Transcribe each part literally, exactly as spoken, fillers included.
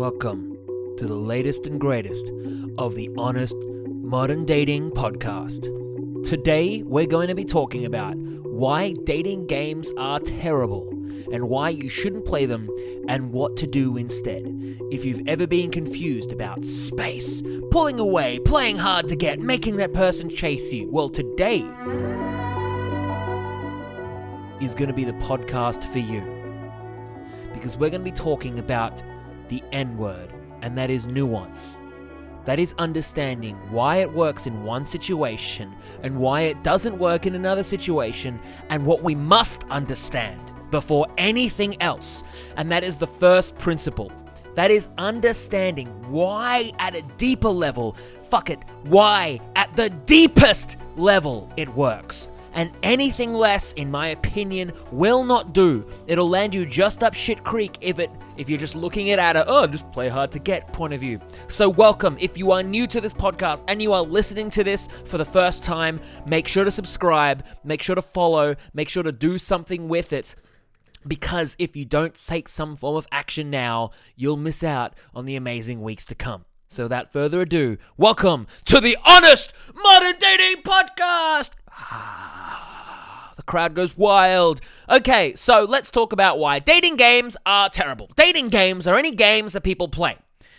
welcome to the latest and greatest of the Honest Modern Dating Podcast. Today, we're going to be talking about why dating games are terrible and why you shouldn't play them and what to do instead. If you've ever been confused about space, pulling away, playing hard to get, making that person chase you, well, today is going to be the podcast for you. Because we're going to be talking about the N-word, and that is nuance. That is understanding why it works in one situation and why it doesn't work in another situation, and what we must understand before anything else. And that is the first principle. That is understanding why at a deeper level, fuck it, why at the deepest level it works. And anything less, in my opinion, will not do. It'll land you just up shit creek if it if you're just looking at it at a, oh, just play hard to get point of view. So welcome. If you are new to this podcast and you are listening to this for the first time, make sure to subscribe, make sure to follow, make sure to do something with it. Because if you don't take some form of action now, you'll miss out on the amazing weeks to come. So without further ado, welcome to the Honest Modern Dating Podcast! The crowd goes wild. Okay, so let's talk about why dating games are terrible. Dating games are any games that people play.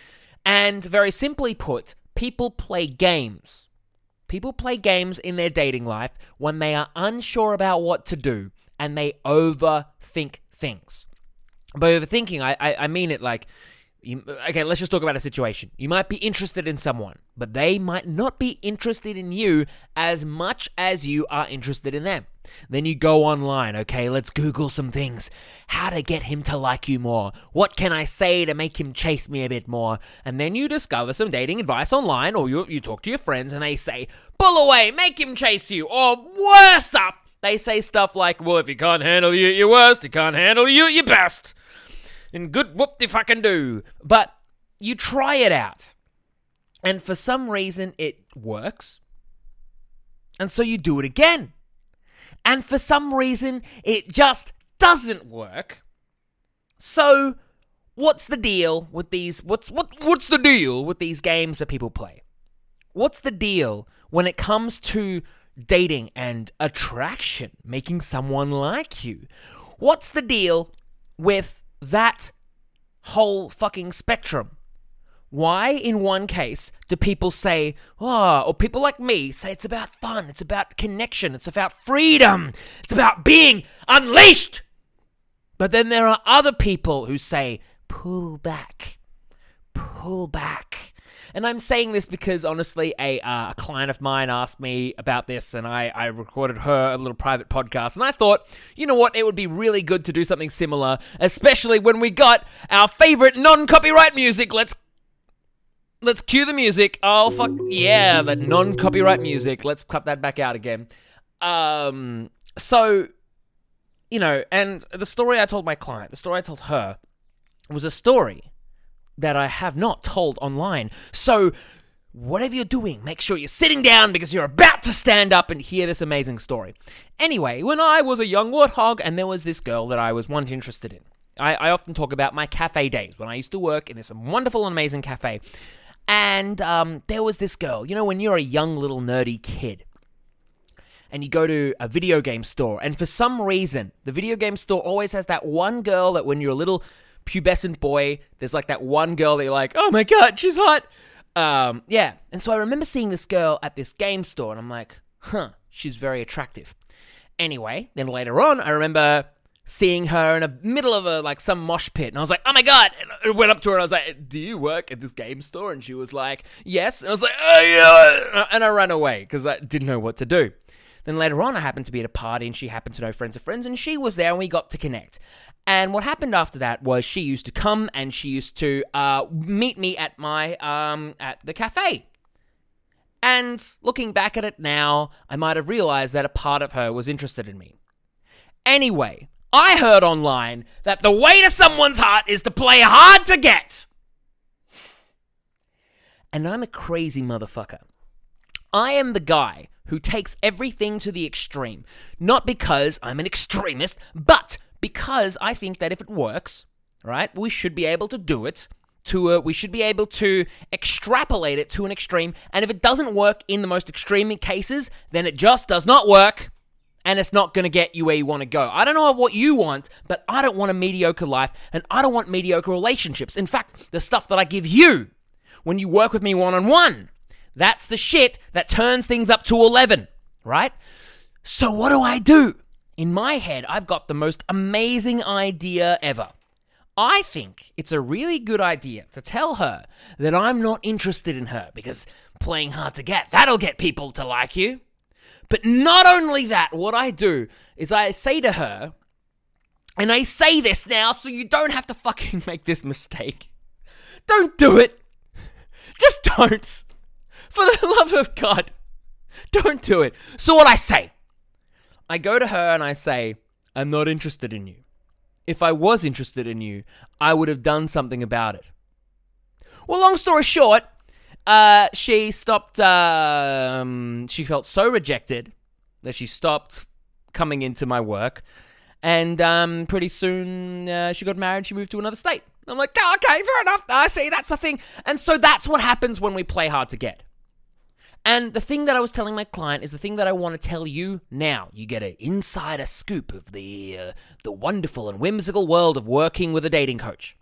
And very simply put, people play games. People play games in their dating life when they are unsure about what to do and they overthink things. By overthinking, I, I, I mean it like, you, okay, let's just talk about a situation. You might be interested in someone, but they might not be interested in you as much as you are interested in them. Then you go online, okay, let's Google some things. How to get him to like you more. What can I say to make him chase me a bit more? And then you discover some dating advice online, or you, you talk to your friends and they say, pull away, make him chase you, or worse up. They say stuff like, well, if he can't handle you at your worst, he can't handle you at your best. And good whoop-de-fucking-do. But you try it out. And for some reason, it works. And so you do it again. And for some reason, it just doesn't work. So, what's the deal with these, what's, what, what's the deal with these games that people play? What's the deal when it comes to dating and attraction, making someone like you? What's the deal with that whole fucking spectrum? Why, in one case, do people say, oh, or people like me say it's about fun, it's about connection, it's about freedom, it's about being unleashed? But then there are other people who say, pull back, pull back. And I'm saying this because, honestly, a, uh, a client of mine asked me about this, and I, I recorded her a little private podcast, and I thought, you know what, it would be really good to do something similar, especially when we got our favorite non-copyright music. Let's let's cue the music. Oh, fuck, yeah, that non-copyright music. Let's cut that back out again. Um, so, you know, and the story I told my client, the story I told her, was a story that I have not told online. So, whatever you're doing, make sure you're sitting down because you're about to stand up and hear this amazing story. Anyway, when I was a young warthog and there was this girl that I was once interested in, I, I often talk about my cafe days when I used to work in this wonderful and amazing cafe. And um, there was this girl, you know, when you're a young little nerdy kid and you go to a video game store, and for some reason, the video game store always has that one girl that when you're a little pubescent boy, there's like that one girl that you're like, oh my god, she's hot. Um, yeah. And so I remember seeing this girl at this game store, and I'm like, huh, she's very attractive. Anyway, then later on, I remember seeing her in the middle of a, like, some mosh pit, and I was like, oh my god, and I went up to her and I was like, do you work at this game store? And she was like, yes. And I was like, oh yeah, and I ran away because I didn't know what to do. Then later on, I happened to be at a party, and she happened to know friends of friends, and she was there, and we got to connect. And what happened after that was she used to come, and she used to uh, meet me at my um at the cafe. And looking back at it now, I might have realized that a part of her was interested in me. Anyway, I heard online that the way to someone's heart is to play hard to get. And I'm a crazy motherfucker. I am the guy who takes everything to the extreme. Not because I'm an extremist, but because I think that if it works, right, we should be able to do it to a, we should be able to extrapolate it to an extreme. And if it doesn't work in the most extreme cases, then it just does not work. And it's not going to get you where you want to go. I don't know what you want, but I don't want a mediocre life, and I don't want mediocre relationships. In fact, the stuff that I give you when you work with me one-on-one, that's the shit that turns things up to eleven, right? So what do I do? In my head, I've got the most amazing idea ever. I think it's a really good idea to tell her that I'm not interested in her, because playing hard to get, that'll get people to like you. But not only that, what I do is I say to her, and I say this now so you don't have to fucking make this mistake. Don't do it. Just don't. For the love of God, don't do it. So what I say, I go to her and I say, I'm not interested in you. If I was interested in you, I would have done something about it. Well, long story short, Uh, she stopped, um, she felt so rejected that she stopped coming into my work, and, um, pretty soon, uh, she got married, she moved to another state. I'm like, oh, okay, fair enough, I see, that's the thing. And so that's what happens when we play hard to get. And the thing that I was telling my client is the thing that I want to tell you now. You get an insider scoop of the, uh, the wonderful and whimsical world of working with a dating coach.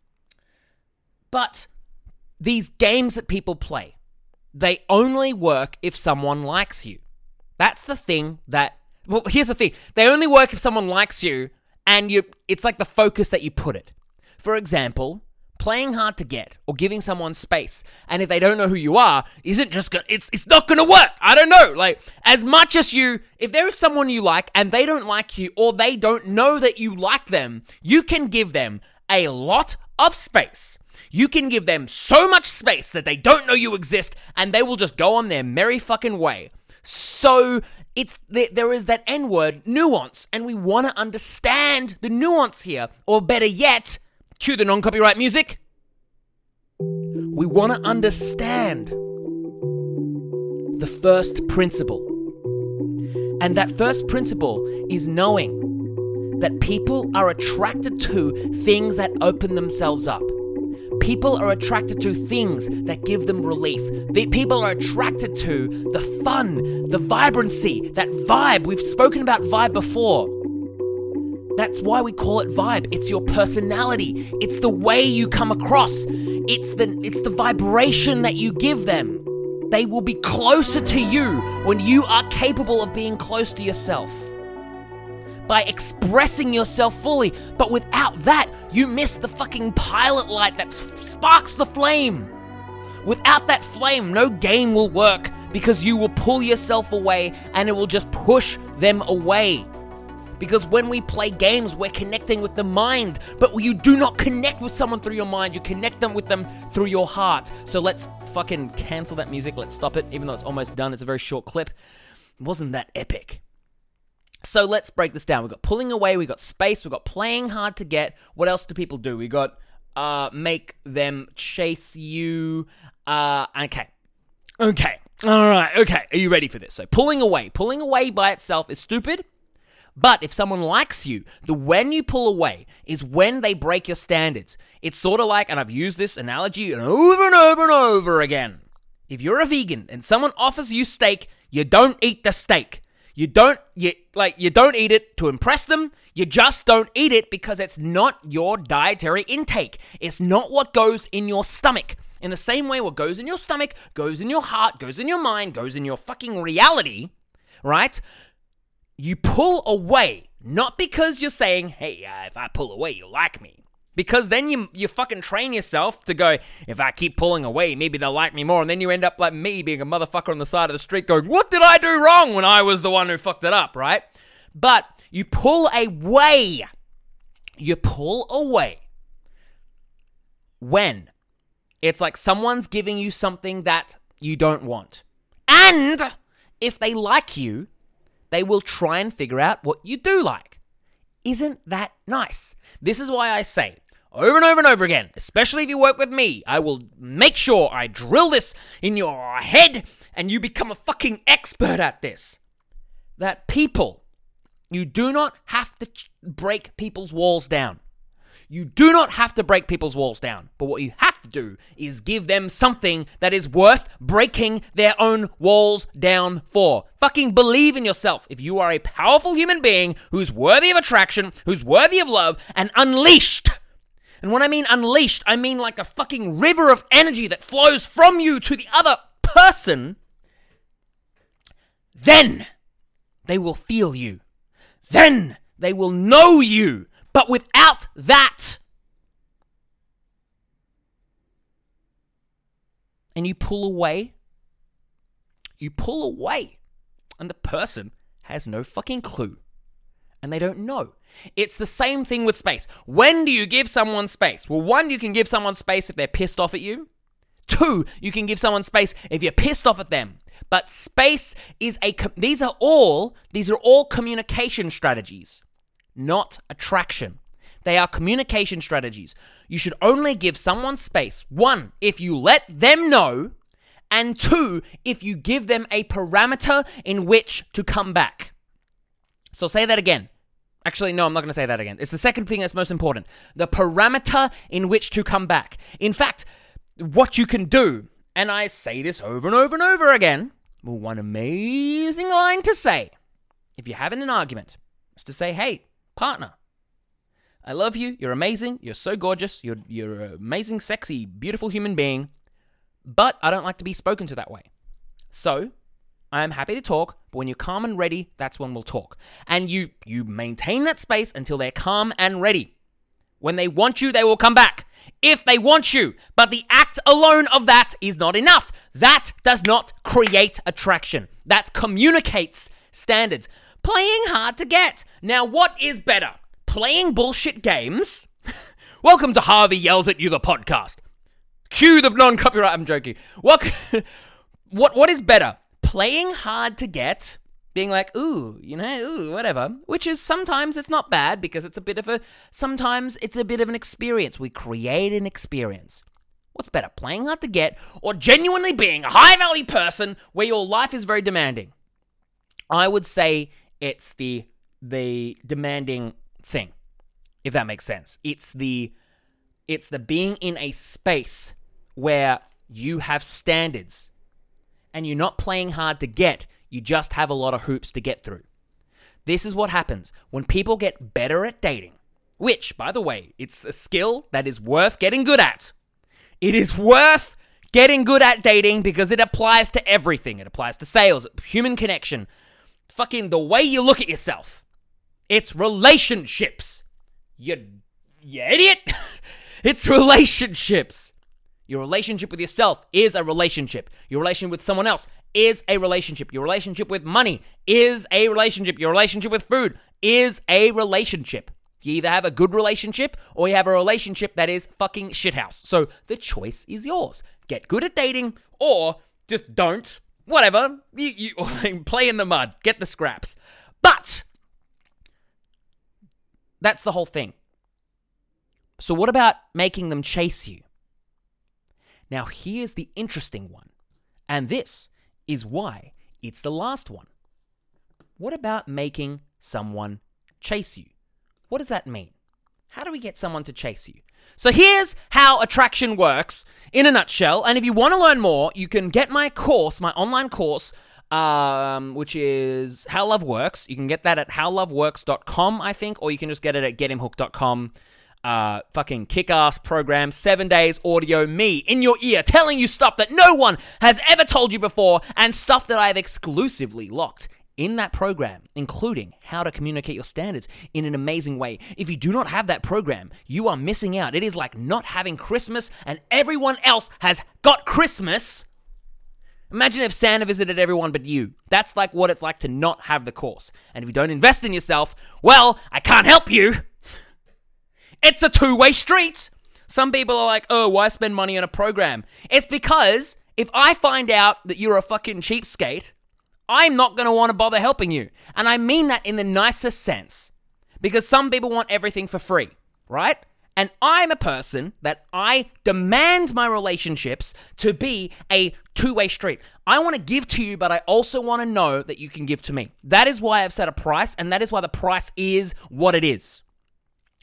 But these games that people play, they only work if someone likes you. That's the thing that, well, here's the thing. They only work if someone likes you, and you. It's like the focus that you put it. For example, playing hard to get or giving someone space, and if they don't know who you are, isn't just gonna, it's it's not gonna work. I don't know. Like, as much as you, if there is someone you like and they don't like you, or they don't know that you like them, you can give them a lot of space. You can give them so much space that they don't know you exist, and they will just go on their merry fucking way. So it's there is that N-word, nuance, and we want to understand the nuance here. Or better yet, cue the non-copyright music. We want to understand the first principle. And that first principle is knowing that people are attracted to things that open themselves up. People are attracted to things that give them relief. The people are attracted to the fun, the vibrancy, that vibe. We've spoken about vibe before. That's why we call it vibe. It's your personality. It's the way you come across. It's the it's the vibration that you give them. They will be closer to you when you are capable of being close to yourself, by expressing yourself fully. But without that, you miss the fucking pilot light that sparks the flame. Without that flame, no game will work, because you will pull yourself away and it will just push them away. Because when we play games, we're connecting with the mind, but you do not connect with someone through your mind, you connect them with them through your heart. So let's fucking cancel that music, let's stop it, even though it's almost done. It's a very short clip. It wasn't that epic. So let's break this down. We've got pulling away, we've got space, we've got playing hard to get. What else do people do? We got uh, make them chase you. Uh, okay. Okay. All right. Okay. Are you ready for this? So pulling away. Pulling away by itself is stupid. But if someone likes you, the when you pull away is when they break your standards. It's sort of like, and I've used this analogy over and over and over again. If you're a vegan and someone offers you steak, you don't eat the steak. You don't, you like, you don't eat it to impress them. You just don't eat it because it's not your dietary intake. It's not what goes in your stomach. In the same way, what goes in your stomach, goes in your heart, goes in your mind, goes in your fucking reality, right? You pull away, not because you're saying, hey, uh, if I pull away, you'll like me. Because then you you fucking train yourself to go, if I keep pulling away, maybe they'll like me more. And then you end up like me, being a motherfucker on the side of the street going, what did I do wrong when I was the one who fucked it up, right? But you pull away. You pull away when it's like someone's giving you something that you don't want. And if they like you, they will try and figure out what you do like. Isn't that nice? This is why I say, over and over and over again, especially if you work with me, I will make sure I drill this in your head and you become a fucking expert at this. That people, you do not have to ch- break people's walls down. You do not have to break people's walls down, but what you have to do is give them something that is worth breaking their own walls down for. Fucking believe in yourself. If you are a powerful human being who's worthy of attraction, who's worthy of love, and unleashed. And when I mean unleashed, I mean like a fucking river of energy that flows from you to the other person, then they will feel you. Then they will know you. But without that, and you pull away, you pull away, and the person has no fucking clue, and they don't know. It's the same thing with space. When do you give someone space? Well, one, you can give someone space if they're pissed off at you. Two, you can give someone space if you're pissed off at them. But space is a, these are all, these are all communication strategies. Not attraction. They are communication strategies. You should only give someone space. One, if you let them know. And two, if you give them a parameter in which to come back. So say that again. Actually, no, I'm not going to say that again. It's the second thing that's most important. The parameter in which to come back. In fact, what you can do, and I say this over and over and over again, well, one amazing line to say, if you're having an argument, is to say, hey, partner, I love you, you're amazing, you're so gorgeous, you're you're an amazing, sexy, beautiful human being, but I don't like to be spoken to that way. So, I am happy to talk, but when you're calm and ready, that's when we'll talk. And you you maintain that space until they're calm and ready. When they want you, they will come back. If they want you, but the act alone of that is not enough. That does not create attraction. That communicates standards. Playing hard to get. Now, what is better? Playing bullshit games? Welcome to Harvey Yells at You, the podcast. Cue the non-copyright. I'm joking. What, what, what is better? Playing hard to get, being like, ooh, you know, ooh, whatever, which is sometimes it's not bad because it's a bit of a, sometimes it's a bit of an experience. We create an experience. What's better, playing hard to get or genuinely being a high-value person where your life is very demanding? I would say it's the the demanding thing, if that makes sense. It's the it's the being in a space where you have standards and you're not playing hard to get, you just have a lot of hoops to get through. This is what happens when people get better at dating, which, by the way, it's a skill that is worth getting good at. It is worth getting good at dating because it applies to everything. It applies to sales, human connection, fucking the way you look at yourself. It's relationships. You, you idiot. It's relationships. Your relationship with yourself is a relationship. Your relationship with someone else is a relationship. Your relationship with money is a relationship. Your relationship with food is a relationship. You either have a good relationship or you have a relationship that is fucking shithouse. So the choice is yours. Get good at dating or just don't. Whatever. You, you play in the mud. Get the scraps. But that's the whole thing. So what about making them chase you? Now here's the interesting one. And this is why it's the last one. What about making someone chase you? What does that mean? How do we get someone to chase you? So here's how attraction works in a nutshell. And if you want to learn more, you can get my course, my online course, um, which is How Love Works. You can get that at how love works dot com, I think, or you can just get it at get him hooked dot com. Uh, fucking kick-ass program, seven days audio, me in your ear, telling you stuff that no one has ever told you before, and stuff that I've exclusively locked in that program, including how to communicate your standards in an amazing way. If you do not have that program, you are missing out. It is like not having Christmas and everyone else has got Christmas. Imagine if Santa visited everyone but you. That's like what it's like to not have the course. And if you don't invest in yourself, well, I can't help you. It's a two-way street. Some people are like, oh, why spend money on a program? It's because if I find out that you're a fucking cheapskate, I'm not going to want to bother helping you. And I mean that in the nicest sense. Because some people want everything for free, right? And I'm a person that I demand my relationships to be a two-way street. I want to give to you, but I also want to know that you can give to me. That is why I've set a price, and that is why the price is what it is.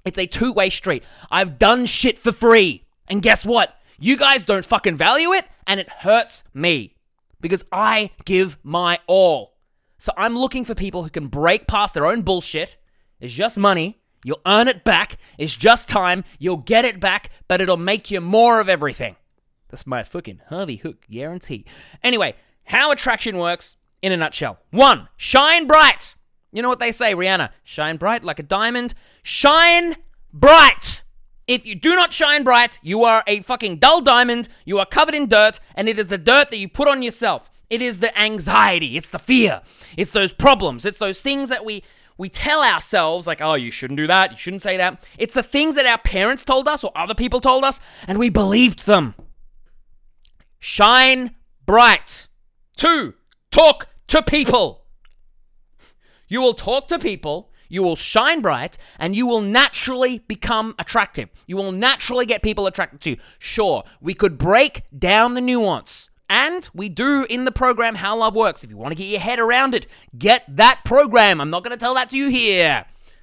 It's a two-way street. I've done shit for free. And guess what? You guys don't fucking value it, and it hurts me. Because I give my all. So I'm looking for people who can break past their own bullshit. It's just money. You'll earn it back. It's just time. You'll get it back, but it'll make you more of everything. That's my fucking Harvey Hook guarantee. Anyway, how attraction works in a nutshell. One, shine bright. You know what they say, Rihanna? Shine bright like a diamond. Shine bright. If you do not shine bright, you are a fucking dull diamond. You are covered in dirt, and it is the dirt that you put on yourself. It is the anxiety. It's the fear. It's those problems. It's those things that we, we tell ourselves, like, oh, you shouldn't do that. You shouldn't say that. It's the things that our parents told us or other people told us, and we believed them. Shine bright. Two, talk to people. You will talk to people, you will shine bright, and you will naturally become attractive. You will naturally get people attracted to you. Sure, we could break down the nuance, and we do in the program How Love Works. If you want to get your head around it, get that program. I'm not going to tell that to you here.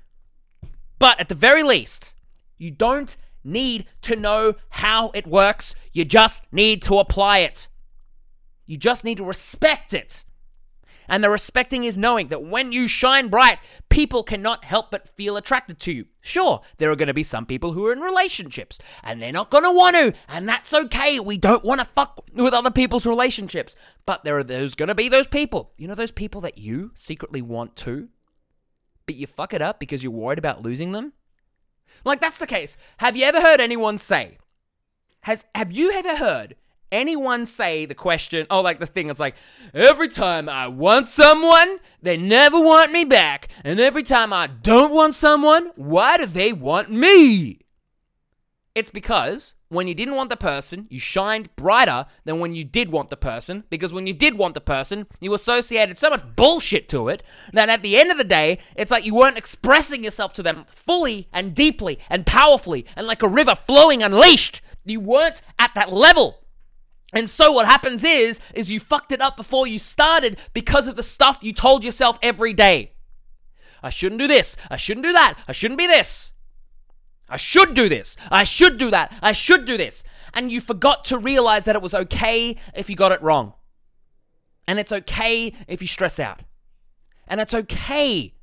But at the very least, you don't need to know how it works. You just need to apply it. You just need to respect it. And the respecting is knowing that when you shine bright, people cannot help but feel attracted to you. Sure, there are going to be some people who are in relationships, and they're not going to want to, and that's okay. We don't want to fuck with other people's relationships. But there are there's going to be those people. You know those people that you secretly want to, but you fuck it up because you're worried about losing them? Like, that's the case. Have you ever heard anyone say, has have you ever heard anyone say the question, oh, like the thing, it's like, every time I want someone, they never want me back. And every time I don't want someone, why do they want me? It's because when you didn't want the person, you shined brighter than when you did want the person. Because when you did want the person, you associated so much bullshit to it that at the end of the day, it's like you weren't expressing yourself to them fully and deeply and powerfully and like a river flowing unleashed. You weren't at that level. And so what happens is, is you fucked it up before you started because of the stuff you told yourself every day. I shouldn't do this. I shouldn't do that. I shouldn't be this. I should do this. I should do that. I should do this. And you forgot to realize that it was okay if you got it wrong. And it's okay if you stress out. And it's okay.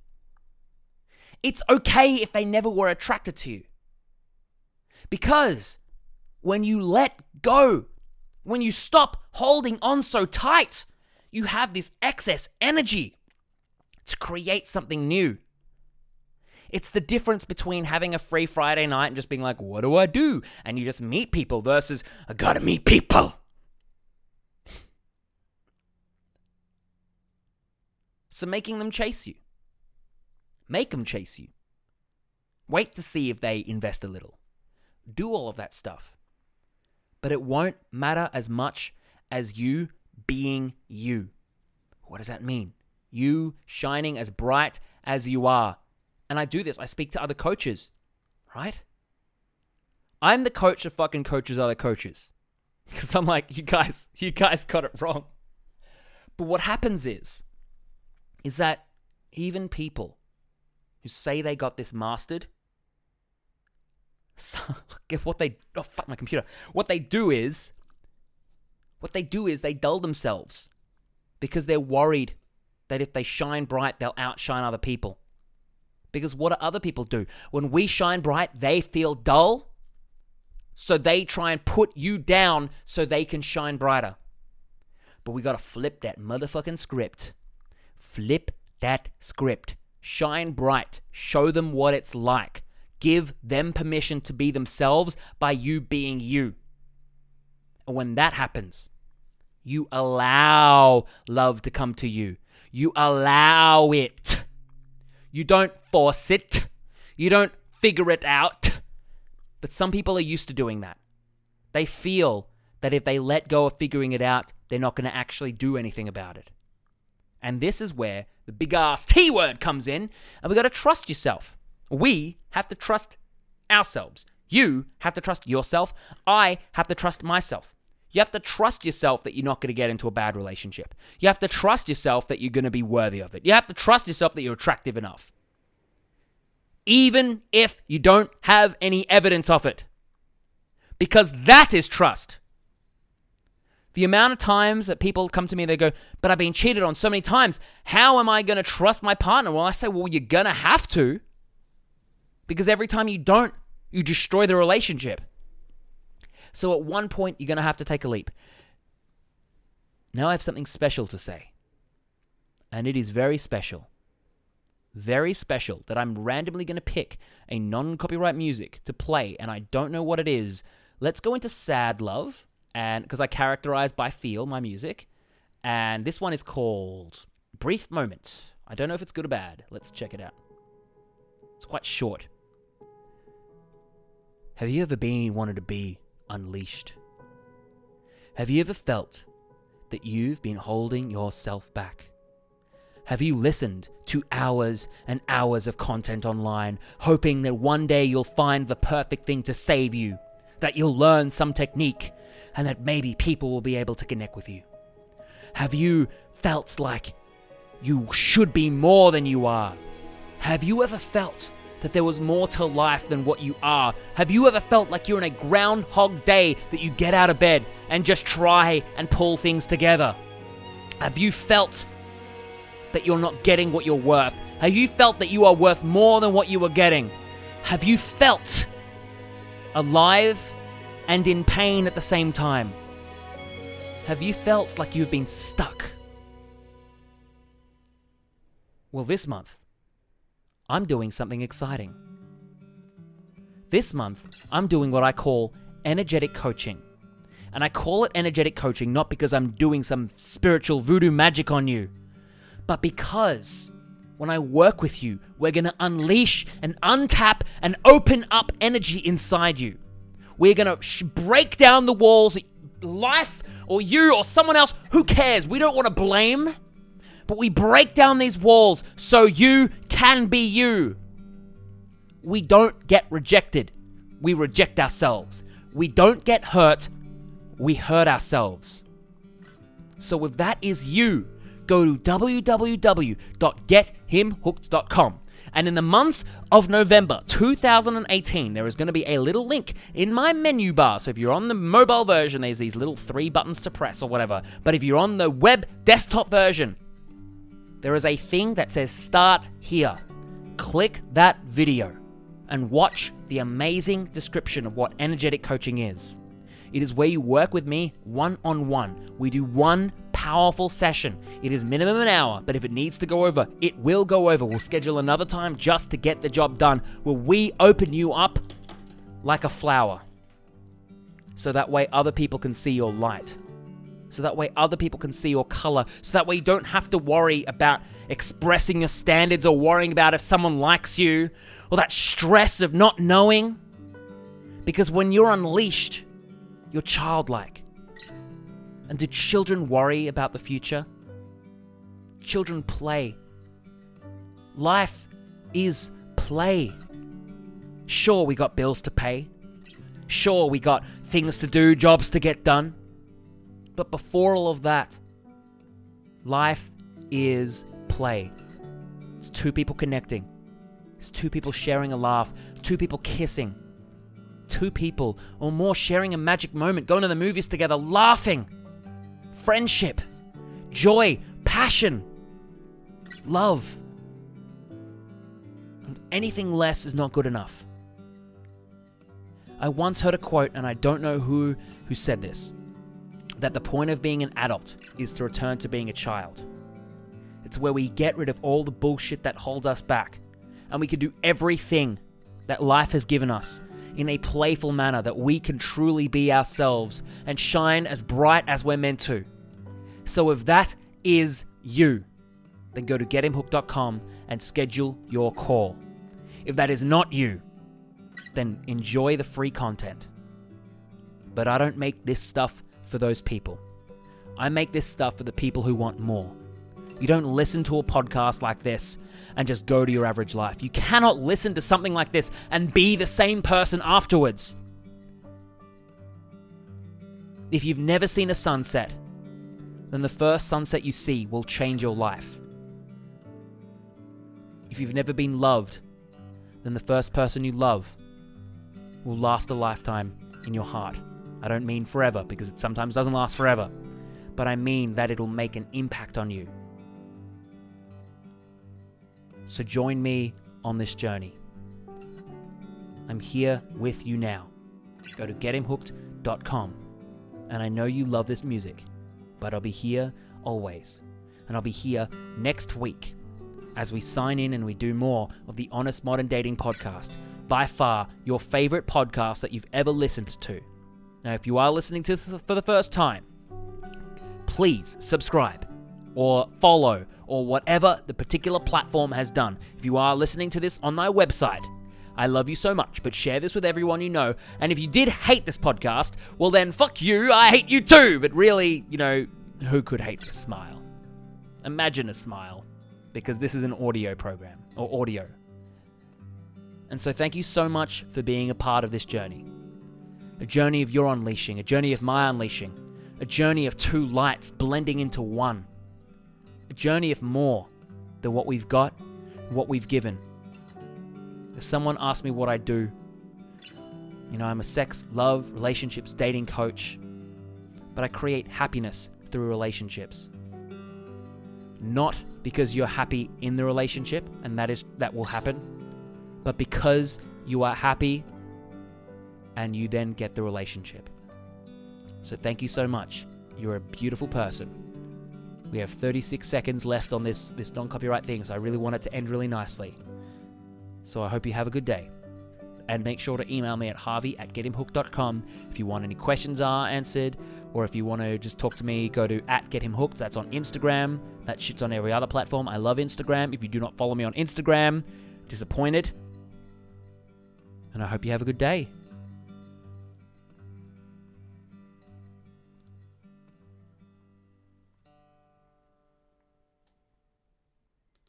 It's okay if they never were attracted to you. Because when you let go, when you stop holding on so tight, you have this excess energy to create something new. It's the difference between having a free Friday night and just being like, what do I do? And you just meet people versus, I gotta meet people. So making them chase you. Make them chase you. Wait to see if they invest a little. Do all of that stuff. But it won't matter as much as you being you. What does that mean? You shining as bright as you are. And I do this. I speak to other coaches, right? I'm the coach of fucking coaches other coaches. Because I'm like, you guys, you guys got it wrong. But what happens is, is that even people who say they got this mastered, so, what they, oh fuck my computer. What they do is, what they do is they dull themselves because they're worried that if they shine bright, they'll outshine other people. Because what do other people do? When we shine bright, they feel dull, so they try and put you down so they can shine brighter. But we gotta flip that motherfucking script. Flip that script. Shine bright. Show them what it's like. Give them permission to be themselves by you being you. And when that happens, you allow love to come to you. You allow it. You don't force it. You don't figure it out. But some people are used to doing that. They feel that if they let go of figuring it out, they're not going to actually do anything about it. And this is where the big ass T word comes in, and we got to trust yourself. We have to trust ourselves. You have to trust yourself. I have to trust myself. You have to trust yourself that you're not going to get into a bad relationship. You have to trust yourself that you're going to be worthy of it. You have to trust yourself that you're attractive enough. even if you don't have any evidence of it. Because that is trust. The amount of times that people come to me, they go, but I've been cheated on so many times. How am I going to trust my partner? Well, I say, well, you're going to have to. Because every time you don't, you destroy the relationship. So at one point, you're going to have to take a leap. Now I have something special to say. And it is very special. Very special that I'm randomly going to pick a non-copyright music to play, and I don't know what it is. Let's go into Sad Love. And because I characterize by feel my music. And this one is called Brief Moment. I don't know if it's good or bad. Let's check it out. It's quite short. Have you ever been wanted to be unleashed? Have you ever felt that you've been holding yourself back? Have you listened to hours and hours of content online, hoping that one day you'll find the perfect thing to save you, that you'll learn some technique, and that maybe people will be able to connect with you? Have you felt like you should be more than you are? Have you ever felt that there was more to life than what you are? Have you ever felt like you're in a Groundhog Day, that you get out of bed and just try and pull things together? Have you felt that you're not getting what you're worth? Have you felt that you are worth more than what you are getting? Have you felt alive and in pain at the same time? Have you felt like you've been stuck? Well, this month, I'm doing something exciting. This month, I'm doing what I call energetic coaching. And I call it energetic coaching not because I'm doing some spiritual voodoo magic on you, but because when I work with you, we're going to unleash and untap and open up energy inside you. We're going to sh- break down the walls. Life or you or someone else, who cares? We don't want to blame, but we break down these walls so you can be you. We don't get rejected. We reject ourselves. We don't get hurt. We hurt ourselves. So if that is you, go to w w w dot get him hooked dot com. And in the month of November two thousand eighteen, there is going to be a little link in my menu bar. So if you're on the mobile version, there's these little three buttons to press or whatever. But if you're on the web desktop version, there is a thing that says Start Here. Click that video and watch the amazing description of what energetic coaching is. It is where you work with me one-on-one. We do one powerful session. It is minimum an hour, but if it needs to go over, it will go over. We'll schedule another time just to get the job done, where we open you up like a flower. So that way other people can see your light. So that way other people can see your color. So that way you don't have to worry about expressing your standards or worrying about if someone likes you, or that stress of not knowing. Because when you're unleashed, you're childlike. And do children worry about the future? Children play. Life is play. Sure, we got bills to pay. Sure, we got things to do, jobs to get done. But before all of that, life is play. It's two people connecting. It's two people sharing a laugh. Two people kissing. Two people or more sharing a magic moment, going to the movies together, laughing, friendship, joy, passion, love. And anything less is not good enough. I once heard a quote, and I don't know who, who said this, that the point of being an adult is to return to being a child. It's where we get rid of all the bullshit that holds us back, and we can do everything that life has given us in a playful manner, that we can truly be ourselves and shine as bright as we're meant to. So if that is you, then go to get him hooked dot com and schedule your call. If that is not you, then enjoy the free content. But I don't make this stuff for those people. I make this stuff for the people who want more. You don't listen to a podcast like this and just go to your average life. You cannot listen to something like this and be the same person afterwards. If you've never seen a sunset, then the first sunset you see will change your life. If you've never been loved, then the first person you love will last a lifetime in your heart. I don't mean forever, because it sometimes doesn't last forever, but I mean that it'll make an impact on you. So join me on this journey. I'm here with you now. Go to get him hooked dot com. And I know you love this music, but I'll be here always. And I'll be here next week as we sign in and we do more of the Honest Modern Dating podcast. By far, your favorite podcast that you've ever listened to. Now, if you are listening to this for the first time, please subscribe or follow or whatever the particular platform has done. If you are listening to this on my website, I love you so much, but share this with everyone you know. And if you did hate this podcast, well then, fuck you, I hate you too. But really, you know, who could hate a smile? Imagine a smile, because this is an audio program, or audio. And so thank you so much for being a part of this journey. A journey of your unleashing, a journey of my unleashing, a journey of two lights blending into one. A journey of more than what we've got and what we've given. If someone asked me what I do, you know, I'm a sex, love, relationships, dating coach, but I create happiness through relationships. Not because you're happy in the relationship, and that is that will happen, but because you are happy and you then get the relationship. So thank you so much. You're a beautiful person. We have thirty-six seconds left on this, this non-copyright thing, so I really want it to end really nicely. So I hope you have a good day. And make sure to email me at harvey at get him hooked dot com if you want any questions are answered, or if you want to just talk to me, go to at gethimhooked. That's on Instagram. That shit's on every other platform. I love Instagram. If you do not follow me on Instagram, disappointed. And I hope you have a good day.